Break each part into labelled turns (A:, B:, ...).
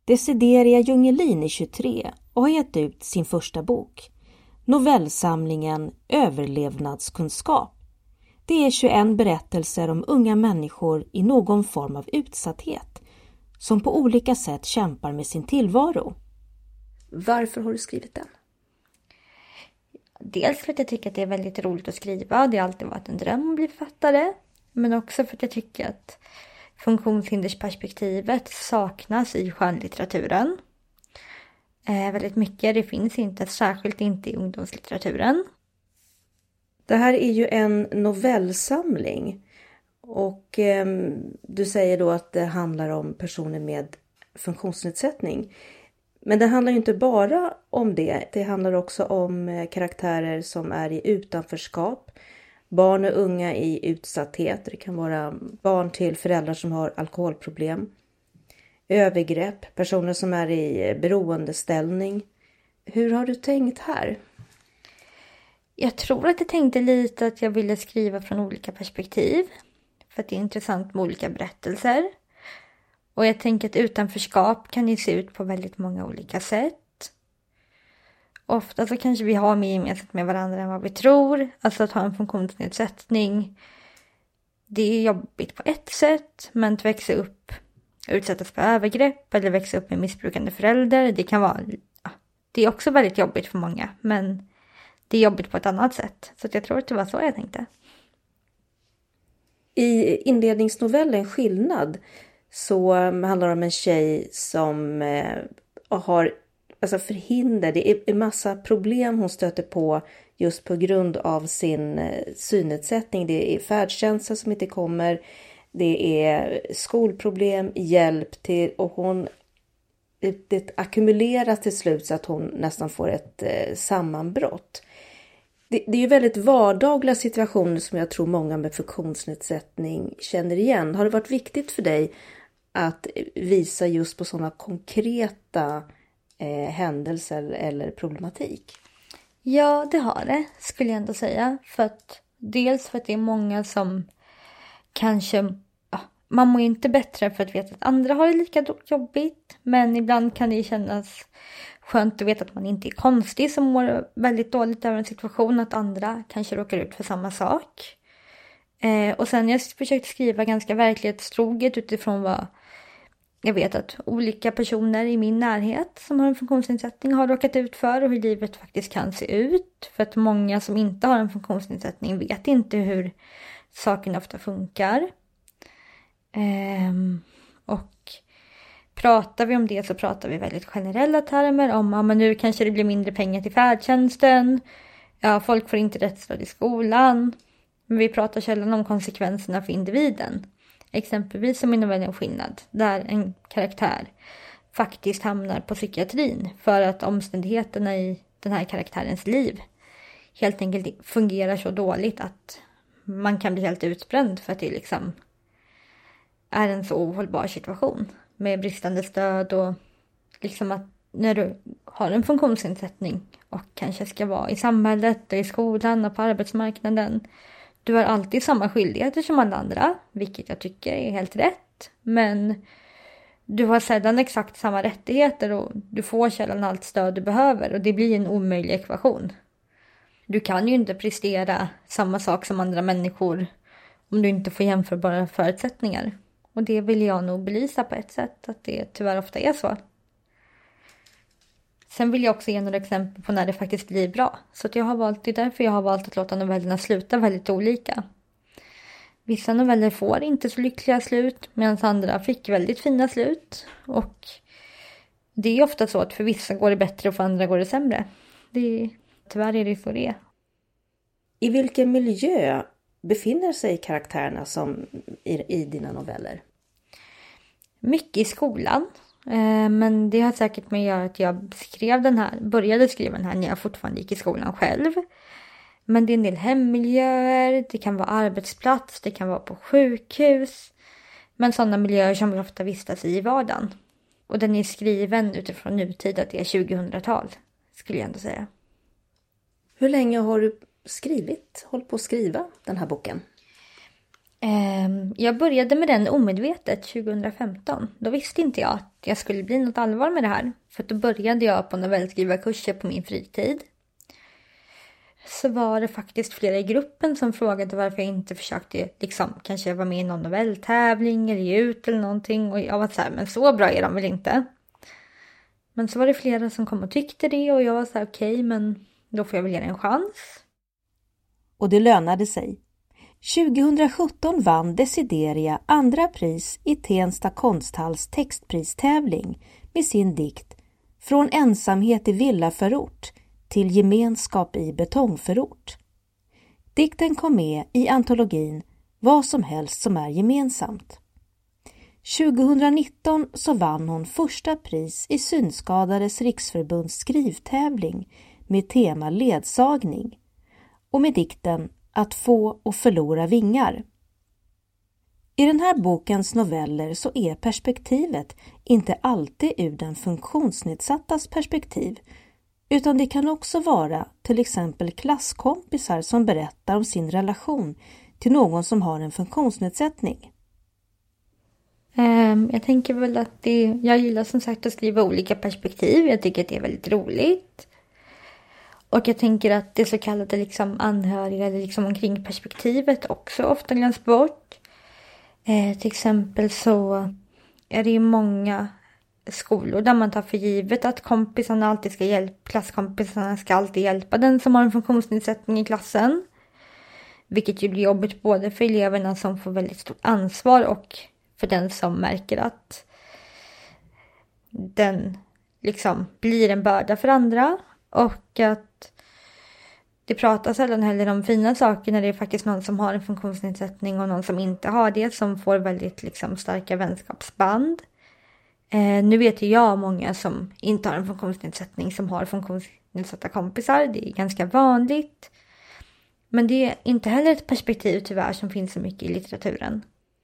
A: Desideria Jungelin är 23 och har gett ut sin första bok, novellsamlingen Överlevnadskunskap. Det är 21 berättelser om unga människor i någon form av utsatthet som på olika sätt kämpar med sin tillvaro. Varför har du skrivit den?
B: Dels för att jag tycker att det är väldigt roligt att skriva. Det har alltid varit en dröm att bli författare. Men också för att jag tycker att funktionshindersperspektivet saknas i skönlitteraturen. Väldigt mycket, det finns inte, särskilt inte i ungdomslitteraturen.
A: Det här är ju en novellsamling och du säger då att det handlar om personer med funktionsnedsättning. Men det handlar ju inte bara om det. Det handlar också om karaktärer som är i utanförskap, barn och unga i utsatthet. Det kan vara barn till föräldrar som har alkoholproblem, övergrepp, personer som är i beroendeställning. Hur har du tänkt här?
B: Jag tror att jag tänkte lite att jag ville skriva från olika perspektiv. För att det är intressant med olika berättelser. Och jag tänker att utanförskap kan ju se ut på väldigt många olika sätt. Ofta så kanske vi har mer gemensamt med varandra än vad vi tror. Alltså att ha en funktionsnedsättning. Det är jobbigt på ett sätt. Men att växa upp och utsättas för övergrepp. Eller växa upp med missbrukande föräldrar. Det kan vara... Ja, det är också väldigt jobbigt för många. Men det är jobbigt på ett annat sätt. Så jag tror att det var så jag tänkte.
A: I inledningsnovellen Skillnad så handlar det om en tjej som har förhinder. Det är massa problem hon stöter på just på grund av sin synnedsättning. Det är färdtjänsten som inte kommer. Det är skolproblem, hjälp till, och det ackumuleras till slut så att hon nästan får ett sammanbrott. Det är ju väldigt vardagliga situationer som jag tror många med funktionsnedsättning känner igen. Har det varit viktigt för dig att visa just på sådana konkreta händelser eller problematik?
B: Ja, det har det, skulle jag ändå säga. Dels för att det är många som kanske... Man mår inte bättre för att veta att andra har det lika jobbigt. Men ibland kan det kännas skönt att veta att man inte är konstig som mår väldigt dåligt över en situation. Att andra kanske råkar ut för samma sak. Och sen jag försökt skriva ganska verklighetstroget utifrån vad jag vet att olika personer i min närhet som har en funktionsnedsättning har råkat ut för. Och hur livet faktiskt kan se ut. För att många som inte har en funktionsnedsättning vet inte hur sakerna ofta funkar. Och pratar vi om det så pratar vi väldigt generella termer om men nu kanske det blir mindre pengar till färdtjänsten. Ja, folk får inte rätt stöd i skolan. Men vi pratar sällan om konsekvenserna för individen. Exempelvis som i novellen Skillnad, där en karaktär faktiskt hamnar på psykiatrin för att omständigheterna i den här karaktärens liv helt enkelt fungerar så dåligt att man kan bli helt utbränd för att det liksom är en så ohållbar situation med bristande stöd och liksom att när du har en funktionsnedsättning och kanske ska vara i samhället och i skolan och på arbetsmarknaden, du har alltid samma skyldigheter som alla andra, vilket jag tycker är helt rätt, men du har sällan exakt samma rättigheter och du får sällan allt stöd du behöver och det blir en omöjlig ekvation. Du kan ju inte prestera samma sak som andra människor om du inte får jämförbara förutsättningar. Och det vill jag nog belysa på ett sätt, att det tyvärr ofta är så. Sen vill jag också ge några exempel på när det faktiskt blir bra. Så att det är därför jag har valt att låta novellerna sluta väldigt olika. Vissa noveller får inte så lyckliga slut, medan andra fick väldigt fina slut. Och det är ofta så att för vissa går det bättre och för andra går det sämre. Tyvärr är det så det är.
A: I vilken miljö befinner sig karaktärerna som i dina noveller?
B: Mycket i skolan. Men det har säkert med att göra att jag började skriva den här när jag fortfarande gick i skolan själv. Men det är en del hemmiljöer, det kan vara arbetsplats, det kan vara på sjukhus. Men sådana miljöer som vi ofta vistas i vardagen. Och den är skriven utifrån nutid, att det är 2000-tal, skulle jag ändå säga.
A: Hur länge har du hållit på att skriva den här boken?
B: Jag började med den omedvetet 2015. Då visste inte jag att jag skulle bli något allvar med det här. För då började jag på novellskrivarkurser på min fritid. Så var det faktiskt flera i gruppen som frågade varför jag inte försökte kanske vara med i någon novelltävling eller ge ut eller någonting. Och jag var så här, men så bra är de väl inte. Men så var det flera som kom och tyckte det och jag var så här, okej, men då får jag väl ge det en chans.
A: Och det lönade sig. 2017 vann Desideria andra pris i Tensta konsthalls textpristävling med sin dikt Från ensamhet i villaförort till gemenskap i betongförort. Dikten kom med i antologin Vad som helst som är gemensamt. 2019 så vann hon första pris i Synskadades riksförbunds skrivtävling med tema ledsagning och med dikten Att få och förlora vingar. I den här bokens noveller så är perspektivet inte alltid ur den funktionsnedsattas perspektiv, utan det kan också vara till exempel klasskompisar som berättar om sin relation till någon som har en funktionsnedsättning.
B: Jag tänker väl att jag gillar som sagt att skriva olika perspektiv. Jag tycker att det är väldigt roligt. Och jag tänker att det så kallade anhöriga eller omkring perspektivet också ofta glöms bort. Till exempel så är det ju många skolor där man tar för givet att kompisarna alltid ska klasskompisarna ska alltid hjälpa den som har en funktionsnedsättning i klassen. Vilket ju blir jobbigt både för eleverna som får väldigt stort ansvar och för den som märker att den blir en börda för andra. Och att det pratas sällan heller om fina saker när det är faktiskt någon som har en funktionsnedsättning och någon som inte har det som får väldigt starka vänskapsband. Nu vet ju jag många som inte har en funktionsnedsättning som har funktionsnedsatta kompisar. Det är ganska vanligt. Men det är inte heller ett perspektiv tyvärr som finns så mycket i litteraturen.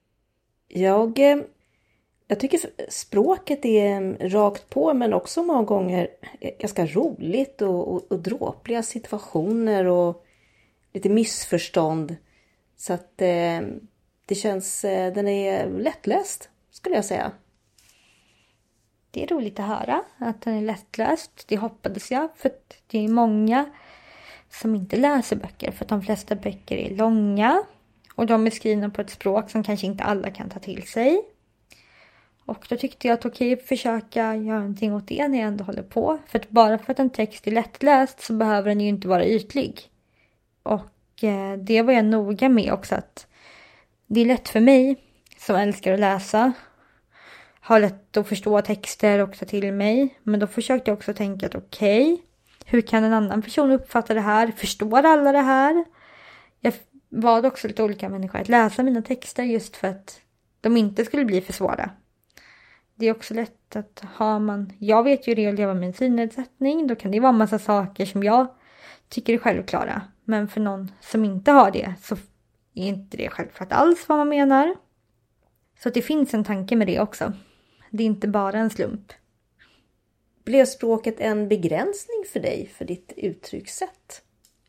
A: Jag tycker språket är rakt på men också många gånger ganska roligt och dråpliga situationer och lite missförstånd. Så att det känns, den är lättläst skulle jag säga.
B: Det är roligt att höra att den är lättläst. Det hoppades jag för att det är många som inte läser böcker för att de flesta böcker är långa. Och de är skrivna på ett språk som kanske inte alla kan ta till sig. Och då tyckte jag att okej, försöka göra någonting åt det när jag ändå håller på. För att bara för att en text är lättläst så behöver den ju inte vara ytlig. Och det var jag noga med också att det är lätt för mig som älskar att läsa. Har lätt att förstå texter och ta till mig. Men då försökte jag också tänka att okej, hur kan en annan person uppfatta det här? Förstår alla det här? Jag bad också lite olika människor att läsa mina texter just för att de inte skulle bli för svåra. Det är också lätt att jag vet ju det att leva med en synnedsättning, då kan det vara en massa saker som jag tycker är självklara. Men för någon som inte har det så är inte det självklart alls vad man menar. Så att det finns en tanke med det också. Det är inte bara en slump.
A: Blev språket en begränsning för dig, för ditt uttryckssätt?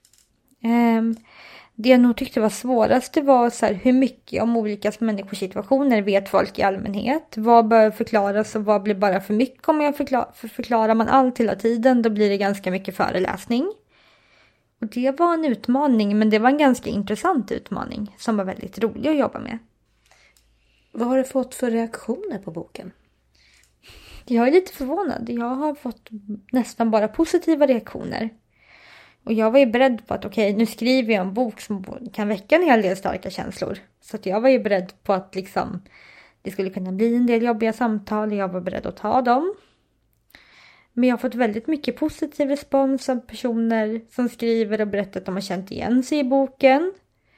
B: Det jag nog tyckte var svårast det var så här, hur mycket om olika människosituationer vet folk i allmänhet. Vad bör förklaras och vad blir bara för mycket om jag förklarar man allt hela tiden. Då blir det ganska mycket föreläsning. Och det var en utmaning, men det var en ganska intressant utmaning som var väldigt rolig att jobba med.
A: Vad har du fått för reaktioner på boken?
B: Jag är lite förvånad. Jag har fått nästan bara positiva reaktioner. Och jag var ju beredd på att okej, nu skriver jag en bok som kan väcka en hel del starka känslor. Så att jag var ju beredd på att det skulle kunna bli en del jobbiga samtal och jag var beredd att ta dem. Men jag har fått väldigt mycket positiv respons av personer som skriver och berättar att de har känt igen sig i boken.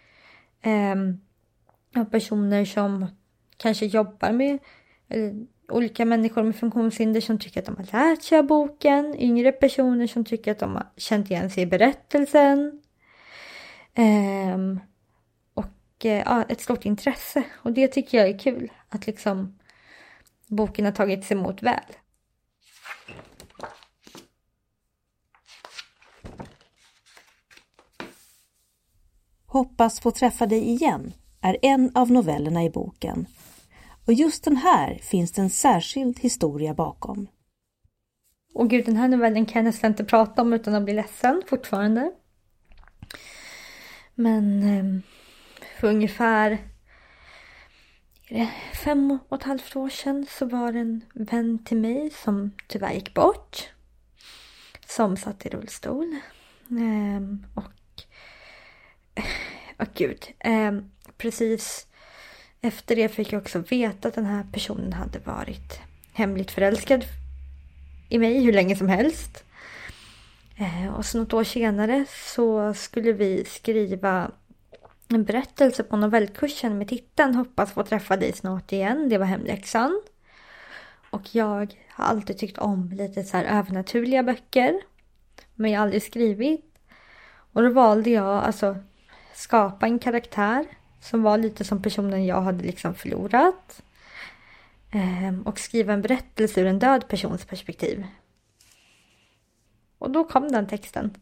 B: Av personer som kanske jobbar med olika människor med funktionshinder som tycker att de har lärt sig av boken. Yngre personer som tycker att de har känt igen sig i berättelsen. Och ett stort intresse. Och det tycker jag är kul. Att boken har tagits emot väl.
A: Hoppas få träffa dig igen. är en av novellerna i boken. Och just den här finns det en särskild historia bakom.
B: Och gud, den här novellen kan jag nästan inte prata om utan att bli ledsen fortfarande. Men för ungefär 5,5 år sedan så var det en vän till mig som tyvärr gick bort. Som satt i rullstol. Precis efter det fick jag också veta att den här personen hade varit hemligt förälskad i mig hur länge som helst. Och så något år senare så skulle vi skriva en berättelse på novellkursen med titeln Hoppas få träffa dig snart igen. Det var hemläxan. Och jag har alltid tyckt om lite så här övernaturliga böcker. Men jag har aldrig skrivit. Och då valde jag alltså skapa en karaktär som var lite som personen jag hade liksom förlorat. Och skriva en berättelse ur en död persons perspektiv. Och då kom den texten.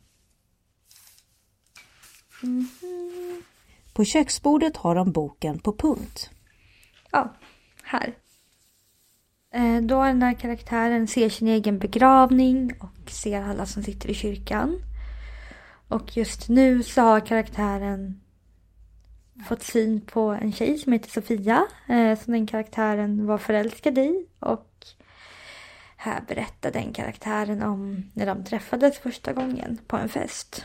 A: På köksbordet har de boken på punkt.
B: Ja, här. Då den här karaktären ser sin egen begravning och ser alla som sitter i kyrkan. Och just nu så har karaktären fått syn på en tjej som heter Sofia. Som den karaktären var förälskad i. Och här berättar den karaktären om när de träffades första gången på en fest.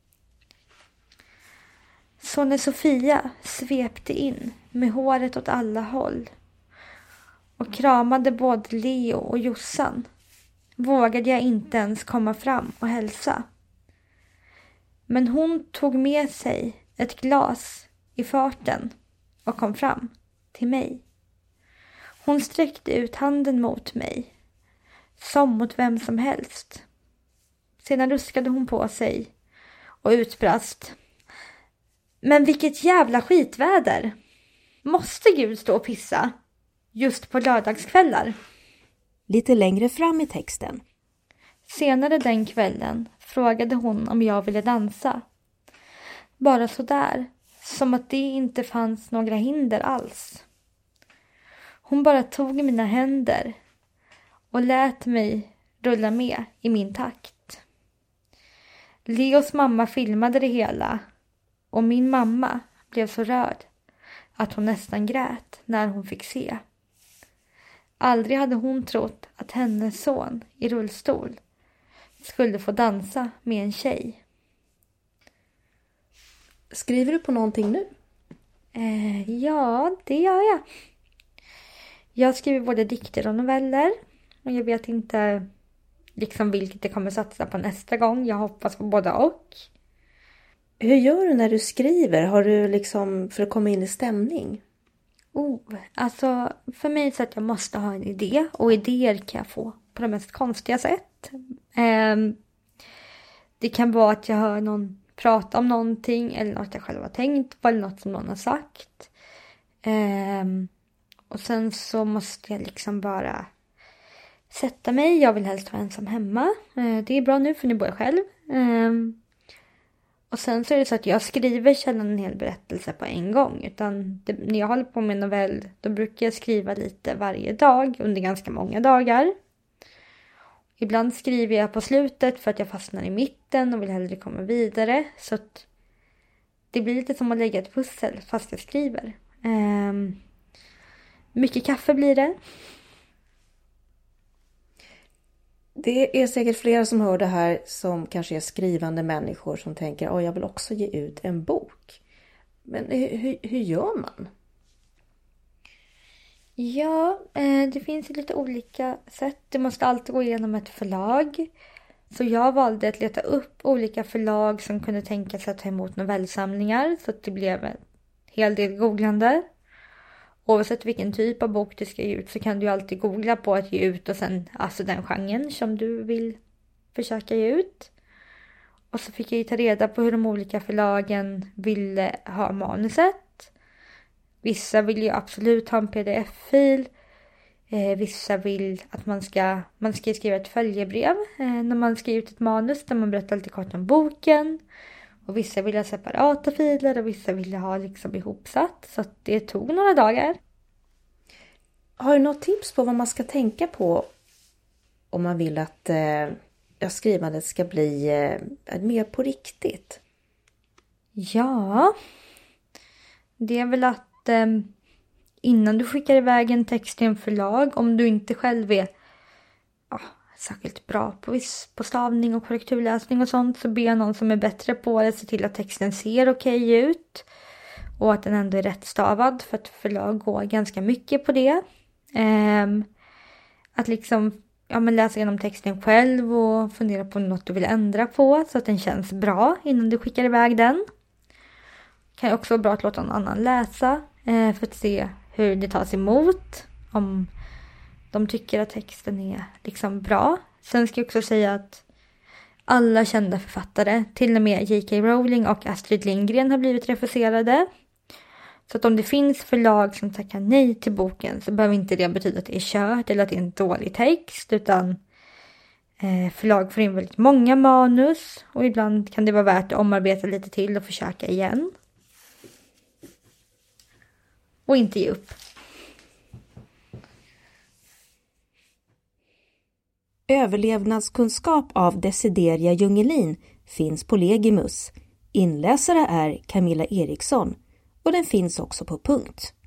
B: Så när Sofia svepte in med håret åt alla håll och kramade både Leo och Jossan vågade jag inte ens komma fram och hälsa. Men hon tog med sig ett glas i farten och kom fram till mig. Hon sträckte ut handen mot mig, som mot vem som helst. Sedan ruskade hon på sig och utbrast: Men vilket jävla skitväder! Måste Gud stå och pissa? Just på lördagskvällar.
A: Lite längre fram i texten.
B: Senare den kvällen frågade hon om jag ville dansa. Bara så där, som att det inte fanns några hinder alls. Hon bara tog mina händer och lät mig rulla med i min takt. Leos mamma filmade det hela och min mamma blev så rörd att hon nästan grät när hon fick se. Aldrig hade hon trott att hennes son i rullstol skulle få dansa med en tjej.
A: Skriver du på någonting nu?
B: Ja, det gör jag. Jag skriver både dikter och noveller. Och jag vet inte liksom vilket jag kommer satsa på nästa gång. Jag hoppas på båda och.
A: Hur gör du när du skriver? Har du liksom för att komma in i stämning?
B: Alltså för mig så att jag måste ha en idé. Och idéer kan jag få på de mest konstiga sätt. Det kan vara att jag hör någon prata om någonting. Eller något jag själv har tänkt på. Eller något som någon har sagt. Och sen så måste jag liksom bara sätta mig. Jag vill helst vara ensam hemma. Det är bra nu för nu bor jag själv. Och sen så är det så att jag skriver sällan en hel berättelse på en gång. Utan när jag håller på med en novell då brukar jag skriva lite varje dag under ganska många dagar. Ibland skriver jag på slutet för att jag fastnar i mitten och vill hellre komma vidare. Så att det blir lite som att lägga ett pussel fast jag skriver. Mycket kaffe blir det.
A: Det är säkert flera som hör det här som kanske är skrivande människor som tänker jag vill också ge ut en bok. Men hur gör man?
B: Ja, det finns lite olika sätt. Du måste alltid gå igenom ett förlag. Så jag valde att leta upp olika förlag som kunde tänka sig att ta emot novellsamlingar. Så att det blev en hel del googlande. Oavsett vilken typ av bok du ska ge ut så kan du alltid googla på att ge ut och sen alltså den genren som du vill försöka ge ut. Och så fick jag ju ta reda på hur de olika förlagen ville ha manuset. Vissa vill ju absolut ha en pdf-fil. Vissa vill att man ska skriva ett följebrev när man ska ge ut ett manus där man berättar lite kort om boken. Och vissa ville ha separata filer och vissa ville ha liksom ihopsatt. Så att det tog några dagar.
A: Har du något tips på vad man ska tänka på om man vill att skrivandet ska bli mer på riktigt?
B: Ja, det är väl att innan du skickar iväg en text till en förlag, om du inte själv är särskilt bra på stavning och korrekturläsning och sånt, så be någon som är bättre på det se till att texten ser okej ut och att den ändå är rättstavad, för att förlag går ganska mycket på det. Att liksom läsa igenom texten själv och fundera på något du vill ändra på så att den känns bra innan du skickar iväg den. Det kan också vara bra att låta någon annan läsa för att se hur det tas emot, om de tycker att texten är liksom bra. Sen ska jag också säga att alla kända författare, till och med J.K. Rowling och Astrid Lindgren, har blivit refuserade. Så att om det finns förlag som tackar nej till boken så behöver inte det betyda att det är kört eller att det är en dålig text, utan förlag får in väldigt många manus och ibland kan det vara värt att omarbeta lite till och försöka igen. Och inte ge upp.
A: Överlevnadskunskap av Desideria Jungelin finns på Legimus. Inläsare är Camilla Eriksson och den finns också på punkt.